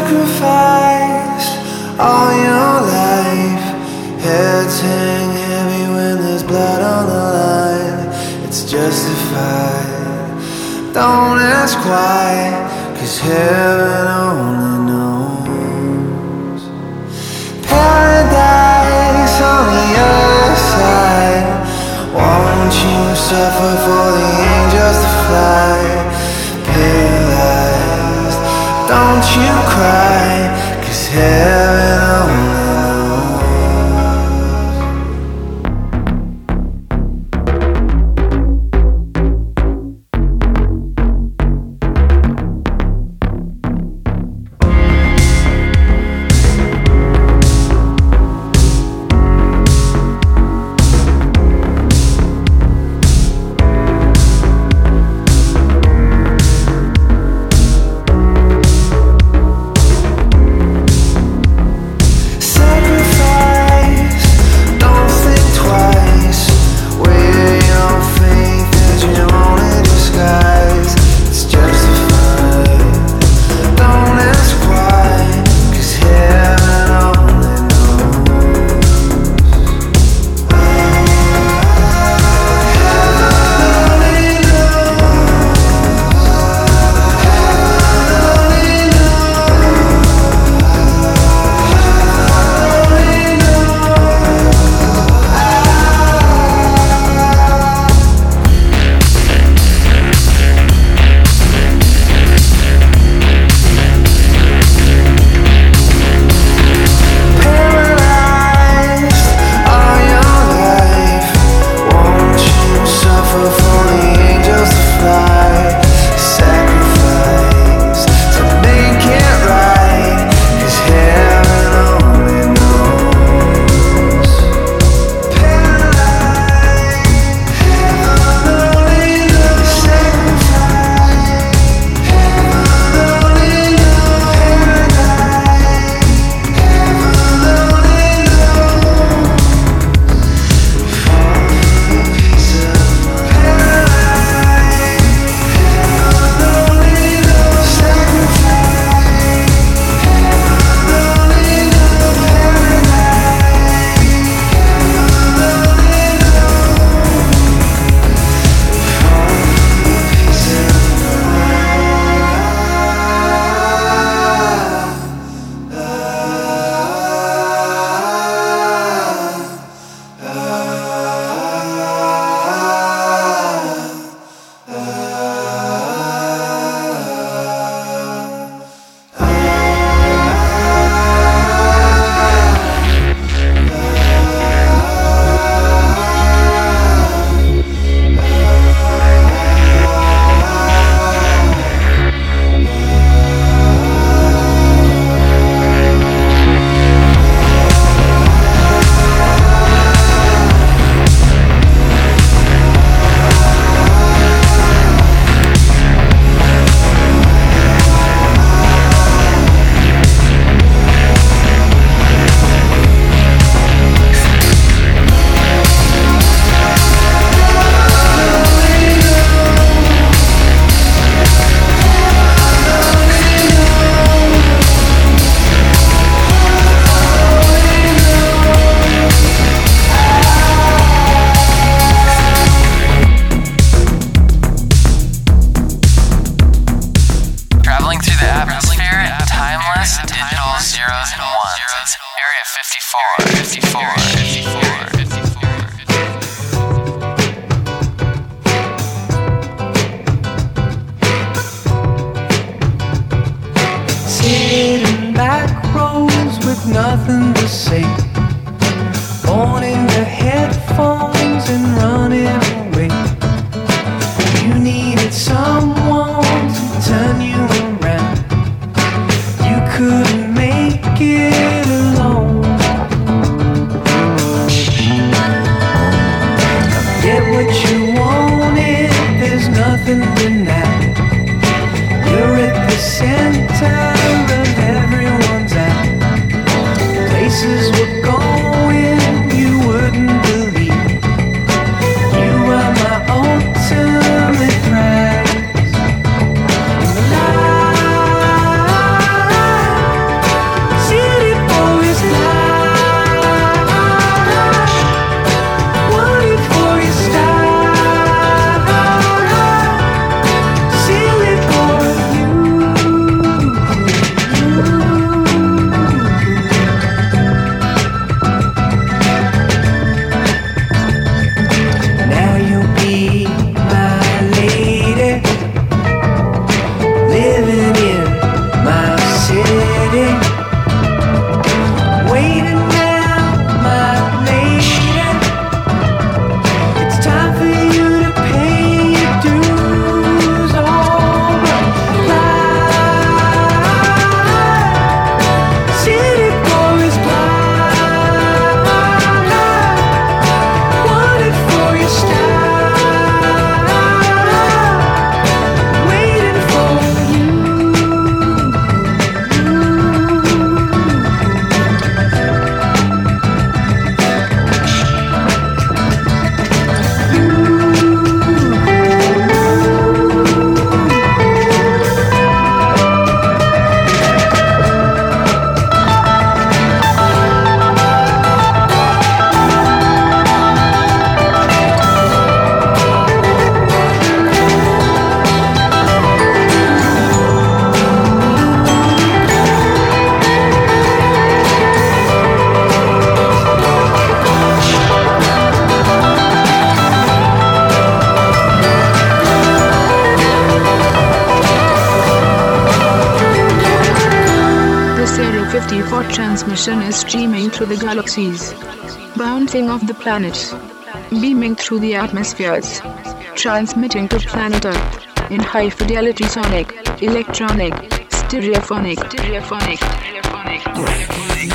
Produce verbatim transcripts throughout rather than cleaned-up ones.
sacrificed all your life. Heads hang heavy when there's blood on the line. It's justified. Don't ask why, 'cause heaven only knows. Paradise on the other side. Won't you suffer for the angels to fly? Paralyzed, don't you cry, 'cause heaven only nothing to say. Born in the headphones and running away. You needed someone to turn you around. You couldn't make it alone. Get what you wanted, there's nothing denying. You're at the center of everyone's eye. fifty for transmission is streaming through the galaxies, bouncing off the planets, beaming through the atmospheres, transmitting to planet Earth in high fidelity sonic, electronic, stereophonic, stereophonic, stereophonic, stereophonic.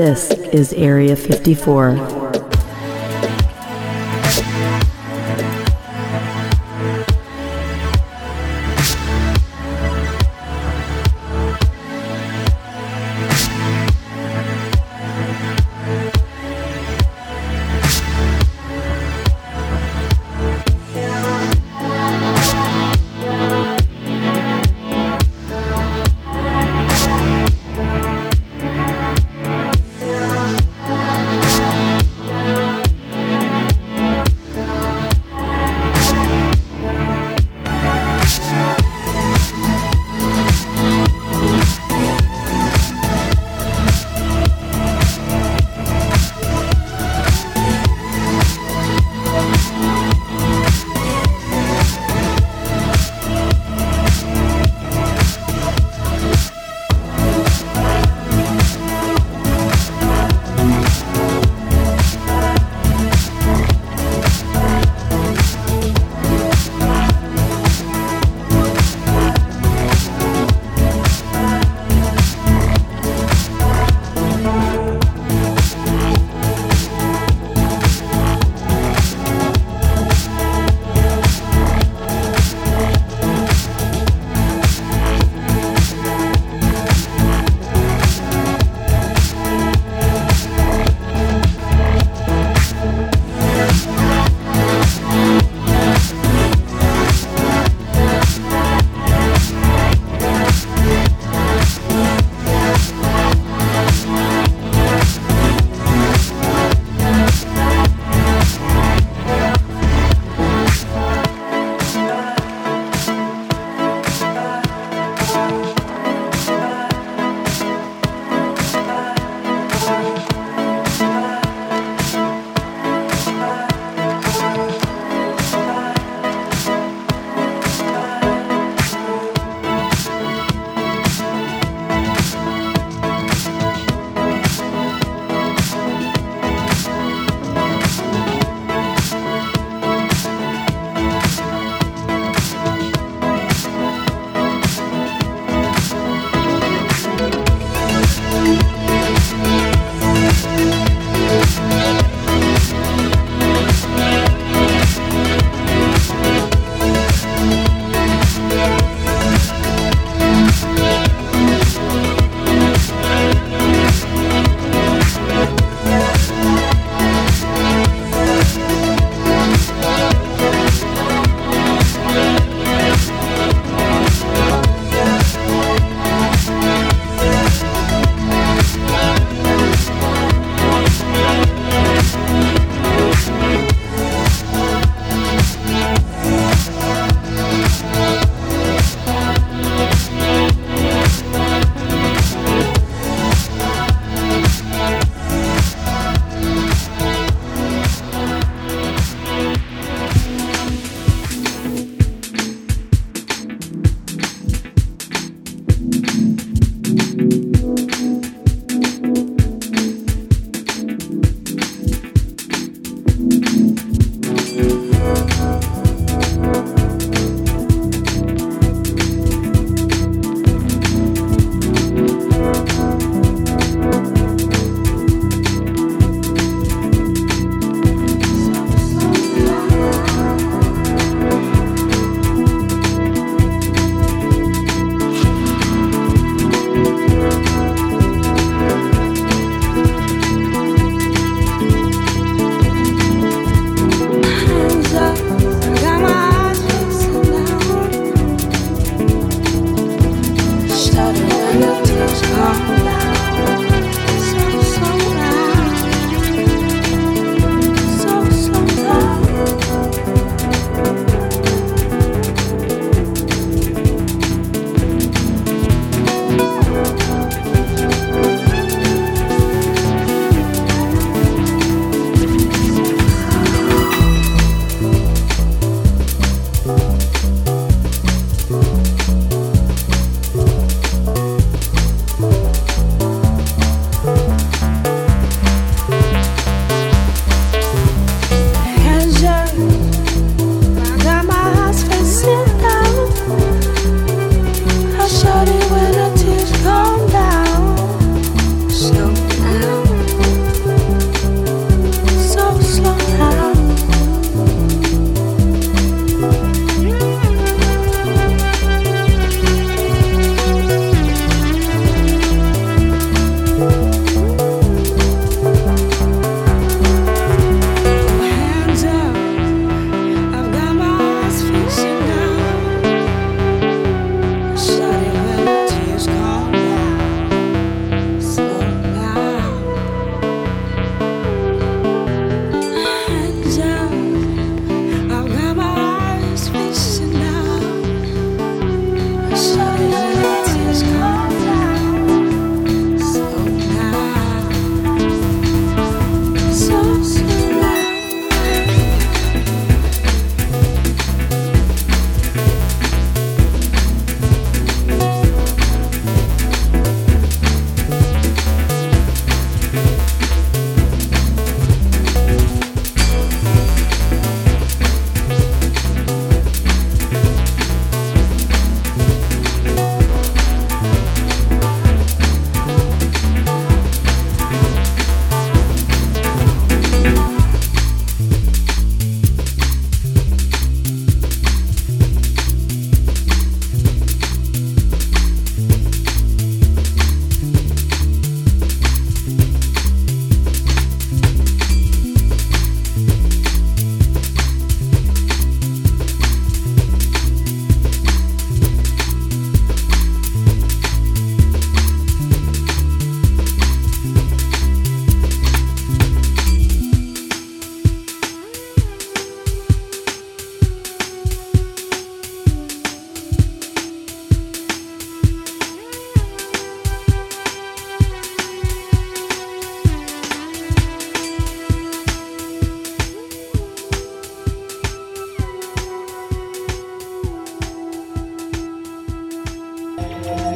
This is Area fifty-four.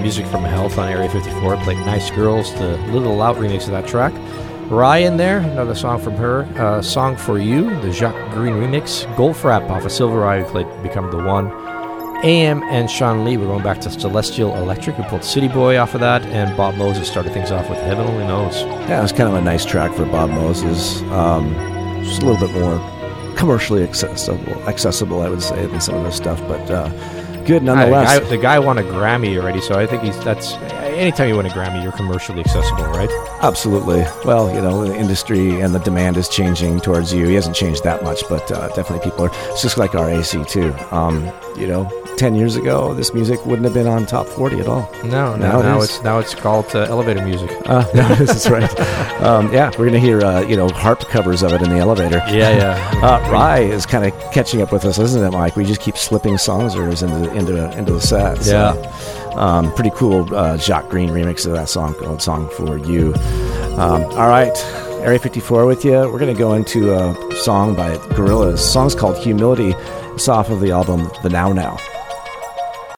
music from Health on Area fifty-four. Played Nice Girls, the Little Loud remix of that track. Rye in there, another song from her. Uh, Song for You, the Jacques Green remix. Goldfrapp off of Silver Eye, who played Become the One. A M and Sean Lee, we're going back to Celestial Electric. We pulled City Boy off of that, and Bob Moses started things off with Heaven Only Knows. Yeah, it was kind of a nice track for Bob Moses. Um, just a little bit more commercially accessible, accessible, I would say, than some of this stuff, but uh, good nonetheless. I, the, guy, the guy won a Grammy already, so I think he's that's anytime you win a Grammy, you're commercially accessible, right? Absolutely. Well, you know, the industry and the demand is changing towards you. He hasn't changed that much, but uh, definitely people are. It's just like our A C too. Um, you know, ten years ago, this music wouldn't have been on top forty at all. No, no. Now, now it it's now it's called uh, elevator music. Uh, no, this is right. Um, yeah, we're gonna hear uh, you know harp covers of it in the elevator. Yeah, yeah. uh, Rye is kind of catching up with us, isn't it, Mike? We just keep slipping songs or into the, into into the set. So, yeah. Um, pretty cool uh, Jacques Green remix of that song called Song for You. Um, all right, Area fifty-four with you. We're going to go into a song by Gorillaz. The song's called Humility. It's off of the album The Now Now.